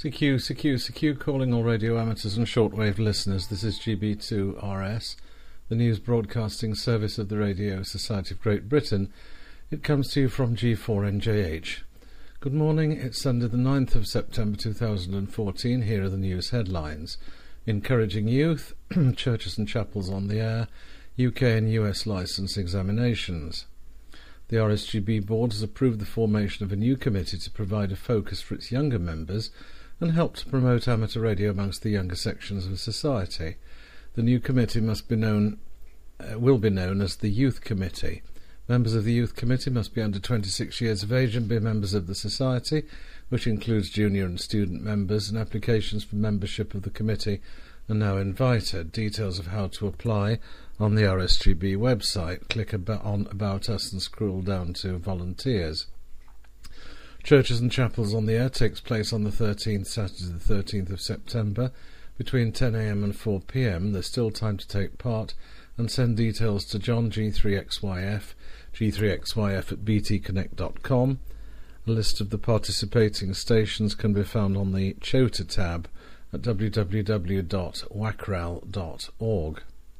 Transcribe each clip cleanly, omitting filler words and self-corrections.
CQ, calling all radio amateurs and shortwave listeners. This is GB2RS, the news broadcasting service of the Radio Society of Great Britain. It comes to you from G4NJH. Good morning, it's Sunday the 9th of September 2014. Here are the news headlines. Encouraging youth, churches and chapels on the air, UK and US licence examinations. The RSGB board has approved the formation of a new committee to provide a focus for its younger members and help to promote amateur radio amongst the younger sections of society. The new committee will be known as the Youth Committee. Members of the Youth Committee must be under 26 years of age and be members of the Society, which includes junior and student members, and applications for membership of the committee are now invited. Details of how to apply on the RSGB website. Click on About Us and scroll down to Volunteers. Churches and Chapels on the Air takes place on the 13th, Saturday the 13th of September, between 10 a.m. and 4 p.m. There's still time to take part, and send details to John G3XYF at btconnect.com. A list of the participating stations can be found on the Chota tab at www.wacral.org.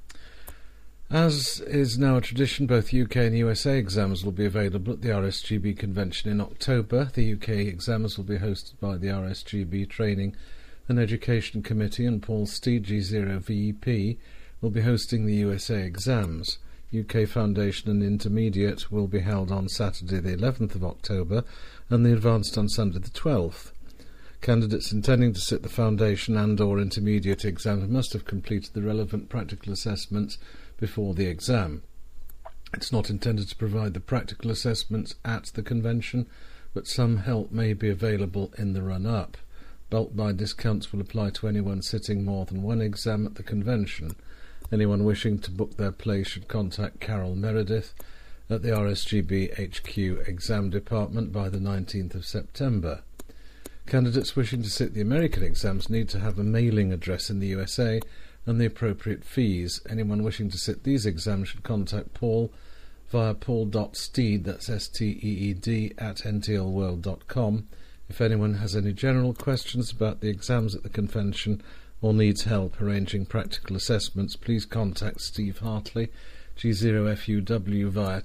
As is now a tradition, both UK and USA exams will be available at the RSGB convention in October. The UK exams will be hosted by the RSGB Training and Education Committee, and Paul Steed, G0VEP, will be hosting the USA exams. UK Foundation and Intermediate will be held on Saturday the 11th of October and the Advanced on Sunday the 12th. Candidates intending to sit the Foundation and or Intermediate exams must have completed the relevant practical assessments before the exam. It's not intended to provide the practical assessments at the convention, but some help may be available in the run-up. Bulk buy discounts will apply to anyone sitting more than one exam at the convention. Anyone wishing to book their place should contact Carol Meredith at the RSGB HQ Exam Department by the 19th of September. Candidates wishing to sit the American exams need to have a mailing address in the USA and the appropriate fees. Anyone wishing to sit these exams should contact Paul via paul.steed, that's S-T-E-E-D, at ntlworld.com. If anyone has any general questions about the exams at the convention or needs help arranging practical assessments, please contact Steve Hartley, G0FUW, via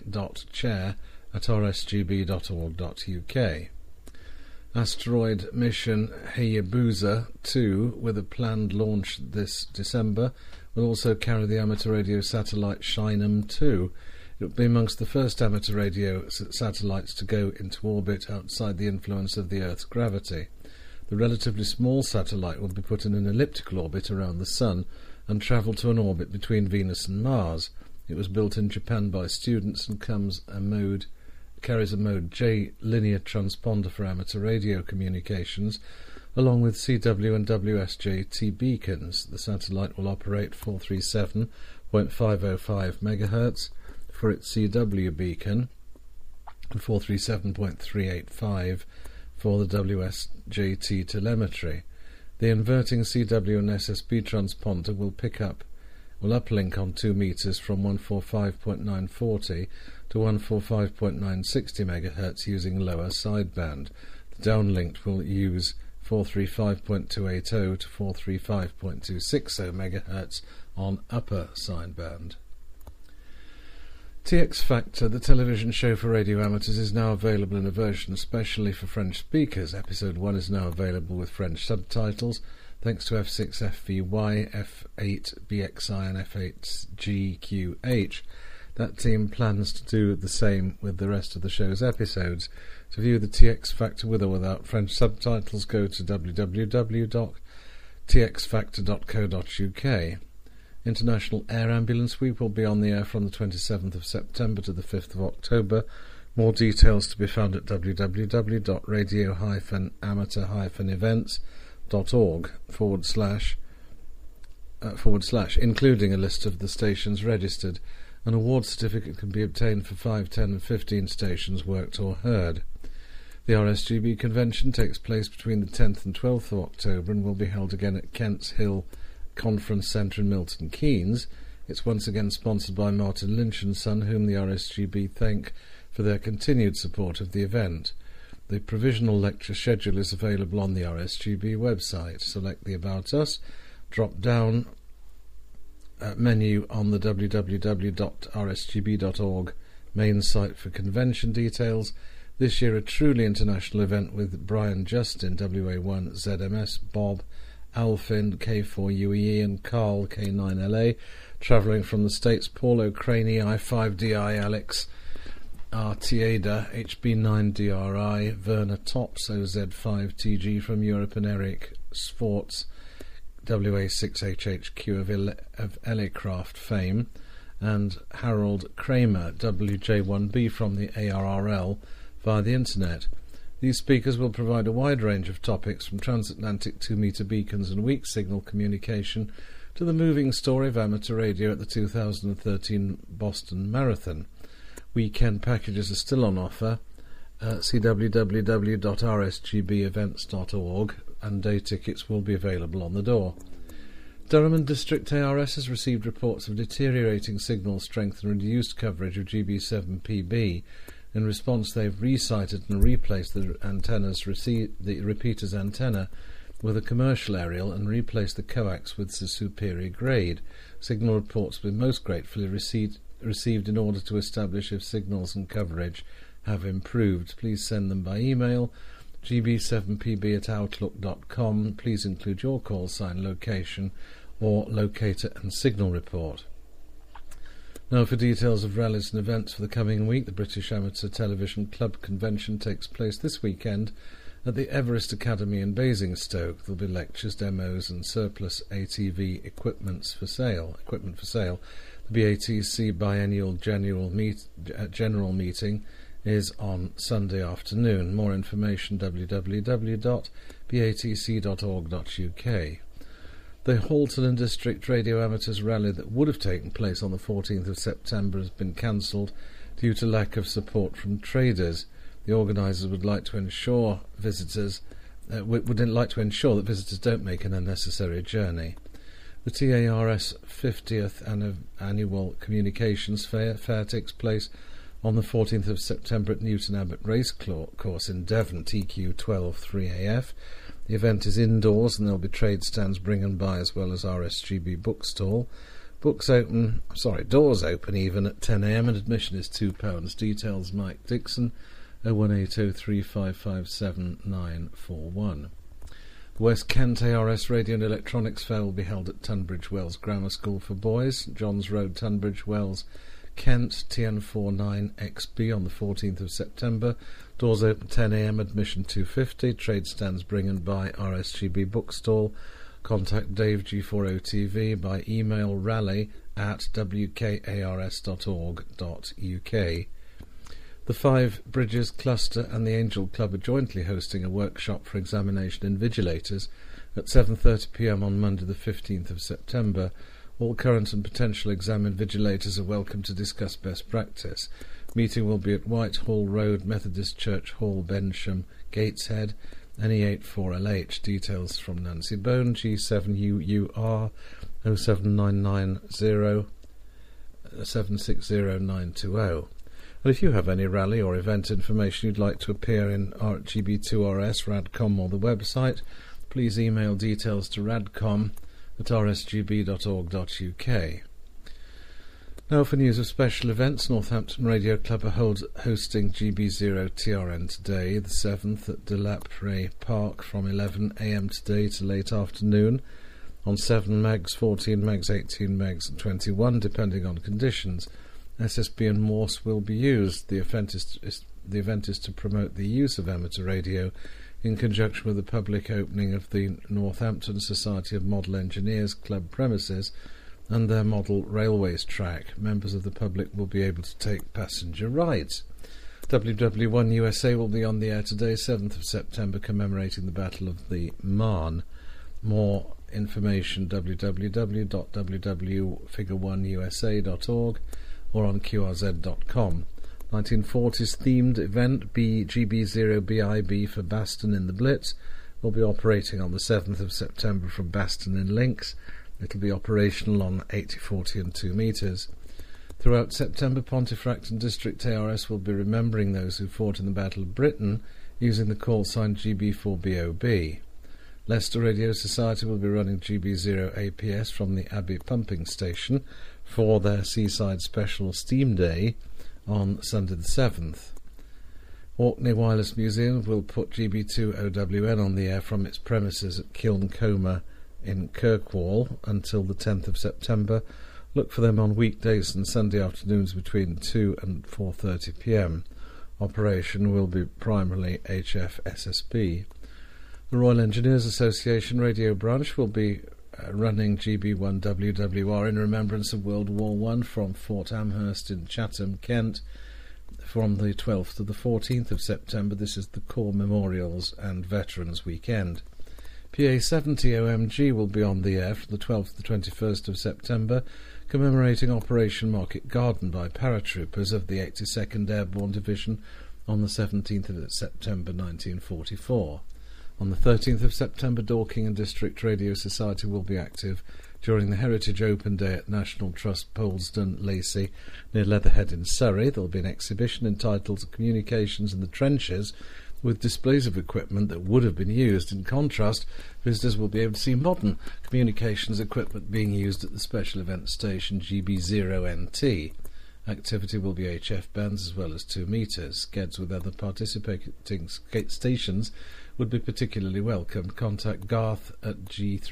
tech.chair@rsgb.org.uk. Asteroid mission Hayabusa 2, with a planned launch this December, will also carry the amateur radio satellite Shinam 2. It will be amongst the first amateur radio satellites to go into orbit outside the influence of the Earth's gravity. The relatively small satellite will be put in an elliptical orbit around the Sun and travel to an orbit between Venus and Mars. It was built in Japan by students and carries a Mode J linear transponder for amateur radio communications, along with CW and WSJ-T beacons. The satellite will operate 437.505 MHz for its CW beacon and 437.385 for the WSJ-T telemetry. The inverting CW and SSB transponder will uplink on 2 meters from 145.940 to 145.960 MHz using lower sideband. The downlink will use 435.280 to 435.260 MHz on upper sideband. TX Factor, the television show for radio amateurs, is now available in a version especially for French speakers. Episode 1 is now available with French subtitles, thanks to F6FVY, F8BXI and F8GQH. That team plans to do the same with the rest of the show's episodes. To view the TX Factor with or without French subtitles, go to www.txfactor.co.uk. International Air Ambulance Week will be on the air from the 27th of September to the 5th of October. More details to be found at www.radio-amateur-events.org/, including a list of the stations registered. An award certificate can be obtained for 5, 10 and 15 stations worked or heard. The RSGB convention takes place between the 10th and 12th of October and will be held again at Kent's Hill Conference Centre in Milton Keynes. It's once again sponsored by Martin Lynch & Son, whom the RSGB thank for their continued support of the event. The provisional lecture schedule is available on the RSGB website. Select the About Us drop down menu on the www.rsgb.org main site for convention details. This year a truly international event with Brian Justin, WA1 ZMS, Bob, Alfin, K4UEE and Carl, K9LA, travelling from the States, Paul O'Craney, I5DI, Alex, Artieda, HB9DRI, Werner Tops, OZ5TG from Europe, and Eric Swartz, WA6HHQ of Ellicraft fame, and Harold Kramer, WJ1B from the ARRL, via the internet. These speakers will provide a wide range of topics from transatlantic 2-metre beacons and weak signal communication to the moving story of amateur radio at the 2013 Boston Marathon. Weekend packages are still on offer. See www.rsgbevents.org, and day tickets will be available on the door. Durham and District ARS has received reports of deteriorating signal strength and reduced coverage of GB7PB. In response, they've resighted and replaced the repeater's antenna with a commercial aerial and replaced the coax with the superior grade. Signal reports will be most gratefully received in order to establish if signals and coverage have improved. Please send them by email, gb7pb@outlook.com. Please include your call sign, location, or locator and signal report. Now for details of rallies and events for the coming week. The British Amateur Television Club Convention takes place this weekend at the Everest Academy in Basingstoke. There will be lectures, demos and surplus ATV equipment for sale. The BATC biennial general meeting is on Sunday afternoon. More information www.batc.org.uk. The Halton and District Radio Amateurs Rally that would have taken place on the 14th of September has been cancelled due to lack of support from traders. The organisers would like to ensure that visitors don't make an unnecessary journey. The TARS 50th Annual Communications Fair takes place on the 14th of September at Newton Abbot Race Course in Devon, TQ 123AF. The event is indoors and there will be trade stands bring and buy as well as RSGB bookstall. Doors open even at 10 a.m. and admission is £2. Details Mike Dixon, 01803557941. The West Kent ARS Radio and Electronics Fair will be held at Tunbridge Wells Grammar School for Boys, Johns Road, Tunbridge Wells, Kent, TN49XB on the 14th of September. Doors open 10 a.m, admission £2.50. Trade stands bring and buy, RSGB bookstall. Contact Dave G4OTV by email rally@wkars.org.uk. The Five Bridges Cluster and the Angel Club are jointly hosting a workshop for examination invigilators at 7:30 p.m. on Monday the 15th of September. All current and potential exam invigilators are welcome to discuss best practice. Meeting will be at Whitehall Road, Methodist Church Hall, Bensham, Gateshead, NE84LH. Details from Nancy Bone, G7UUR 07990 760920. And if you have any rally or event information you'd like to appear in GB2RS, Radcom or the website, please email details to radcom@rsgb.org.uk. Now for news of special events. Northampton Radio Club are hosting GB0TRN today, the 7th, at De Lapre Park from 11 a.m. today to late afternoon on 7 megs, 14 megs, 18 megs and 21 depending on conditions. SSB and Morse will be used. The event is to promote the use of amateur radio in conjunction with the public opening of the Northampton Society of Model Engineers Club premises and their model railways track. Members of the public will be able to take passenger rides. WW1 USA will be on the air today, 7th of September, commemorating the Battle of the Marne. More information www.www.figure1usa.org or on qrz.com. 1940s themed event GB0BIB for Baston in the Blitz will be operating on the 7th of September from Baston in Links. It will be operational on 80, 40 and 2 metres. Throughout September, Pontefract and District ARS will be remembering those who fought in the Battle of Britain using the call sign GB4BOB. Leicester Radio Society will be running GB0APS from the Abbey Pumping Station for their Seaside Special Steam Day on Sunday the 7th. Orkney Wireless Museum will put GB2OWN on the air from its premises at Kilncoma in Kirkwall until the 10th of September. Look for them on weekdays and Sunday afternoons between 2 and 4:30 p.m. Operation will be primarily HF-SSB. The Royal Engineers Association radio branch will be running GB1WWR in remembrance of World War I from Fort Amherst in Chatham, Kent, from the 12th to the 14th of September. This is the Corps Memorials and Veterans Weekend. PA70 OMG will be on the air from the 12th to the 21st of September, commemorating Operation Market Garden by paratroopers of the 82nd Airborne Division on the 17th of September 1944. On the 13th of September, Dorking and District Radio Society will be active during the Heritage Open Day at National Trust Polesden, Lacey, near Leatherhead in Surrey. There will be an exhibition entitled Communications in the Trenches, with displays of equipment that would have been used. In contrast, visitors will be able to see modern communications equipment being used at the special event station GB0NT. Activity will be HF bands as well as 2 meters. Skeds with other participating stations would be particularly welcome. Contact Garth at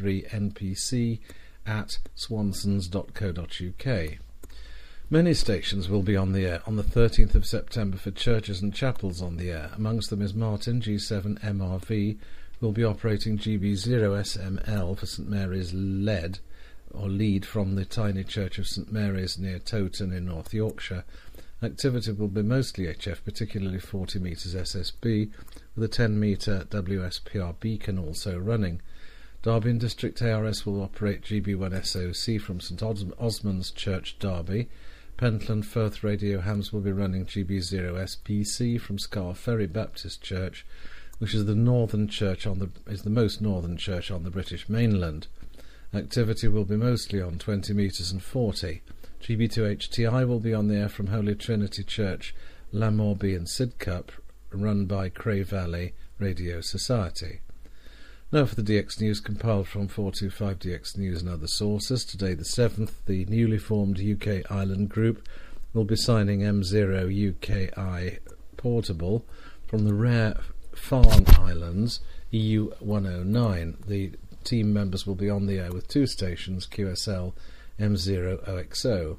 g3npc@swansons.co.uk. Many stations will be on the air on the 13th of September for churches and chapels on the air. Amongst them is Martin, G7MRV, will be operating GB0SML for St Mary's Lead from the tiny Church of St Mary's near Towton in North Yorkshire. Activity will be mostly HF, particularly 40 metres SSB, with a 10 metre WSPR beacon also running. Derby and District ARS will operate GB1SOC from St Osmond's Church, Derby. Pentland Firth Radio Hams will be running GB0SPC from Scar Ferry Baptist Church, which is the most northern church on the British mainland. Activity will be mostly on 20 metres and 40. GB2HTI will be on the air from Holy Trinity Church, Lamorby and Sidcup, run by Cray Valley Radio Society. Now for the DX News compiled from 425DX News and other sources. Today the 7th, the newly formed UK Island Group will be signing M0 UKI Portable from the rare Farne Islands, EU 109. The team members will be on the air with 2 stations, QSL M0 OXO.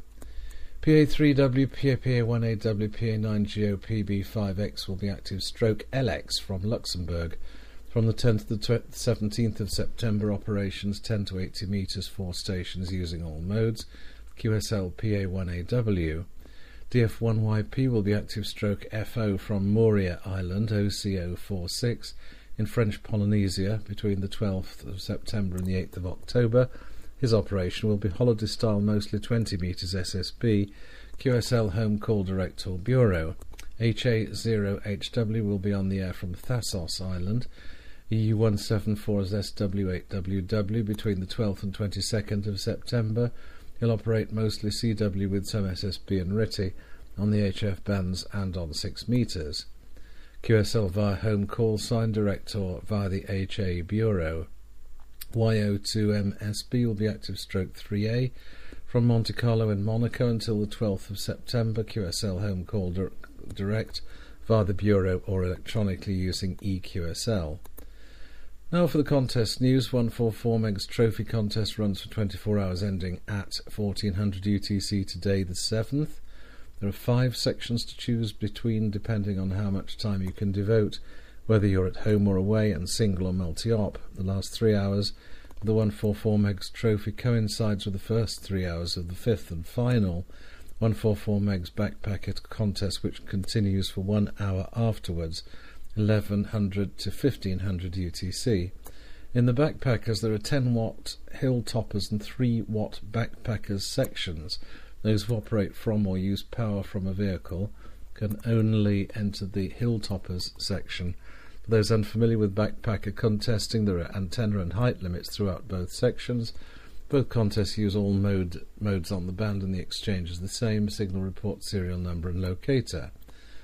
PA3W, PA1AW, PA9GO, PB5X will be active stroke LX from Luxembourg. From the 10th to the 17th of September, operations 10 to 80 metres, 4 stations using all modes, QSL PA1AW. DF1YP will be active stroke FO from Moorea Island, OCO46, in French Polynesia between the 12th of September and the 8th of October. His operation will be holiday style, mostly 20 metres SSB, QSL Home Call Direct or Bureau. HA0HW will be on the air from Thasos Island, EU174's SW8WW between the 12th and 22nd of September. He'll operate mostly CW with some SSB and RTTY on the HF bands and on 6 metres. QSL via home call sign direct or via the HA Bureau. YO2MSB will be active stroke 3A from Monte Carlo in Monaco until the 12th of September. QSL home call direct via the Bureau or electronically using EQSL. Now for the contest news. 144 Megs Trophy contest runs for 24 hours ending at 1400 UTC today the 7th. There are 5 sections to choose between depending on how much time you can devote, whether you're at home or away and single or multi-op. The last 3 hours of the 144 Megs Trophy coincides with the first 3 hours of the 5th and final 144 Megs Backpacker contest, which continues for 1 hour afterwards, 1100 to 1500 UTC. In the Backpackers there are 10 watt hill toppers and 3 watt Backpackers sections. Those who operate from or use power from a vehicle can only enter the hill toppers section. For those unfamiliar with Backpacker contesting, there are antenna and height limits throughout both sections. Both contests use all modes on the band, and the exchange is the same: signal report, serial number and locator.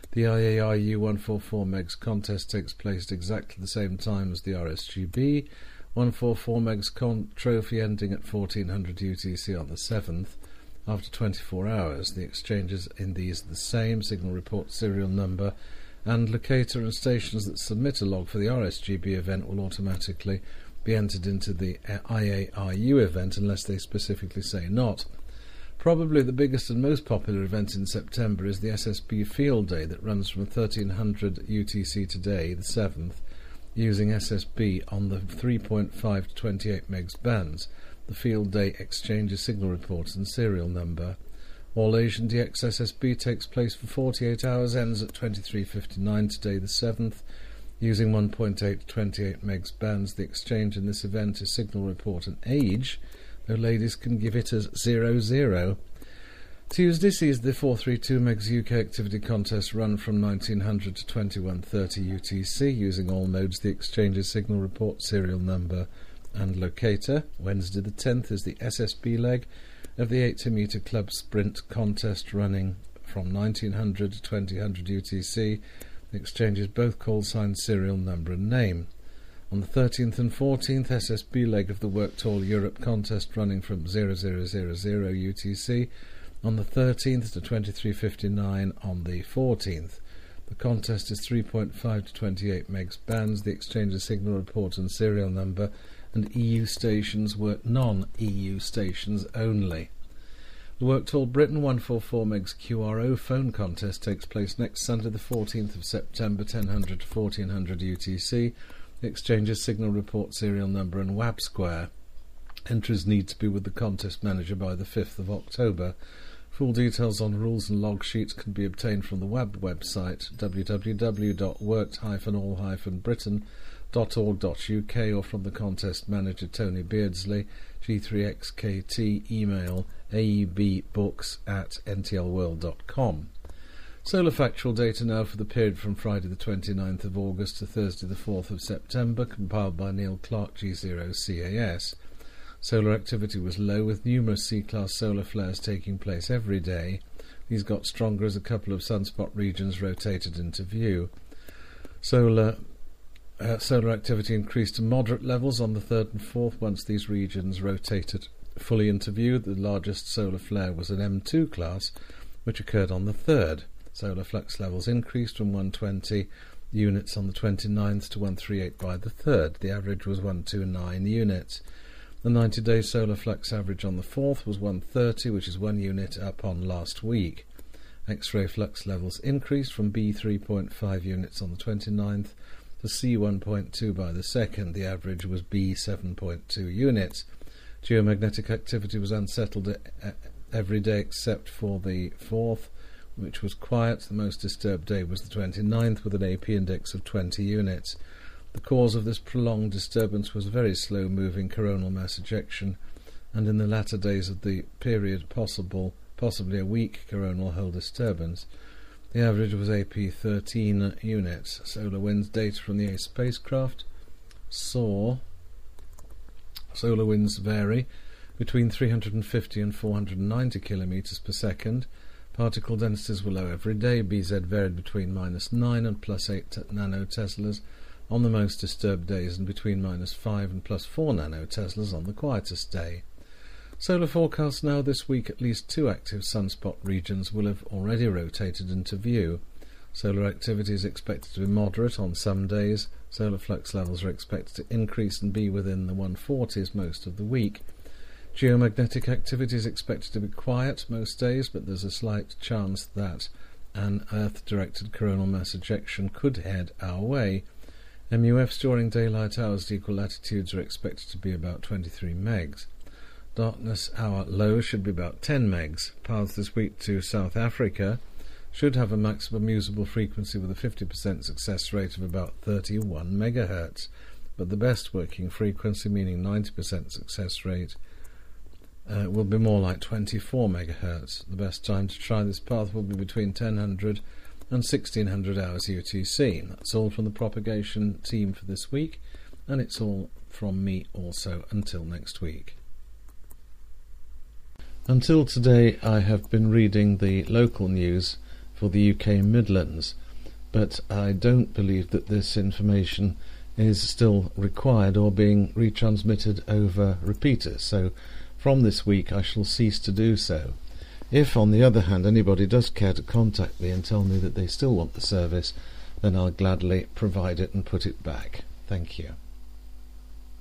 The IARU 144 MeGs contest takes place at exactly the same time as the RSGB 144 MeGs trophy, ending at 1400 UTC on the 7th. After 24 hours, the exchanges in these are the same: signal report serial number, and locator and stations that submit a log for the RSGB event will automatically be entered into the IARU event unless they specifically say not. Probably the biggest and most popular event in September is the SSB Field Day that runs from 1300 UTC today, the 7th, using SSB on the 3.5 to 28 MeGs bands. The Field Day exchanges signal reports and serial number. All Asian DX SSB takes place for 48 hours, ends at 23:59 today, the 7th, using 1.8 to 28 MeGs bands. The exchange in this event is signal report and age, though ladies can give it as 00. Tuesday sees the 432 MeGs UK activity contest run from 1900 to 2130 UTC, using all modes. The exchange's signal report, serial number and locator. Wednesday the 10th is the SSB leg of the 80 metre club sprint contest, running from 1900 to 2000 UTC. The exchanges both call sign, serial number and name. On the 13th and 14th, SSB leg of the Work Tall Europe contest, running from 0000 UTC on the 13th to 23:59 on the 14th. The contest is 3.5 to 28 MeGs bands. The exchange's signal report and serial number, and EU stations work non-EU stations only. The Work Tall Britain 144 MeGs QRO phone contest takes place next Sunday the 14th of September, 1000 to 1400 UTC. The exchange's signal report, serial number and WAB square. Entries need to be with the contest manager by the 5th of October. Full details on rules and log sheets can be obtained from the WAB website www.worked-all-britain.org.uk or from the contest manager Tony Beardsley, G3XKT, email aebbooks@ntlworld.com. Solar factual data now for the period from Friday the 29th of August to Thursday the 4th of September, compiled by Neil Clark, G0CAS. Solar activity was low, with numerous C-class solar flares taking place every day. These got stronger as a couple of sunspot regions rotated into view. Solar activity increased to moderate levels on the 3rd and 4th once these regions rotated fully into view. The largest solar flare was an M2 class, which occurred on the 3rd. Solar flux levels increased from 120 units on the 29th to 138 by the 3rd. The average was 129 units. The 90-day solar flux average on the 4th was 130, which is 1 unit up on last week. X-ray flux levels increased from B3.5 units on the 29th to C1.2 by the 2nd. The average was B7.2 units. Geomagnetic activity was unsettled every day except for the 4th, which was quiet. The most disturbed day was the 29th, with an AP index of 20 units. The cause of this prolonged disturbance was very slow-moving coronal mass ejection, and in the latter days of the period possibly a weak coronal hole disturbance. The average was AP 13 units. Solar winds data from the ACE spacecraft saw solar winds vary between 350 and 490 km per second. Particle densities were low every day. BZ varied between -9 and +8 nanoteslas on the most disturbed days, and between -5 and +4 nanoteslas on the quietest day. Solar forecasts now this week: at least 2 active sunspot regions will have already rotated into view. Solar activity is expected to be moderate on some days. Solar flux levels are expected to increase and be within the 140s most of the week. Geomagnetic activity is expected to be quiet most days, but there's a slight chance that an Earth-directed coronal mass ejection could head our way. MUFs during daylight hours at equal latitudes are expected to be about 23 MeGs. Darkness hour low should be about 10 MeGs. Paths this week to South Africa should have a maximum usable frequency with a 50% success rate of about 31 MHz, but the best working frequency, meaning 90% success rate, will be more like 24 MHz. The best time to try this path will be between 1000 and 1600 hours UTC. That's all from the propagation team for this week, and it's all from me also until next week. Until today, I have been reading the local news for the UK Midlands, but I don't believe that this information is still required or being retransmitted over repeaters, so from this week I shall cease to do so. If, on the other hand, anybody does care to contact me and tell me that they still want the service, then I'll gladly provide it and put it back. Thank you.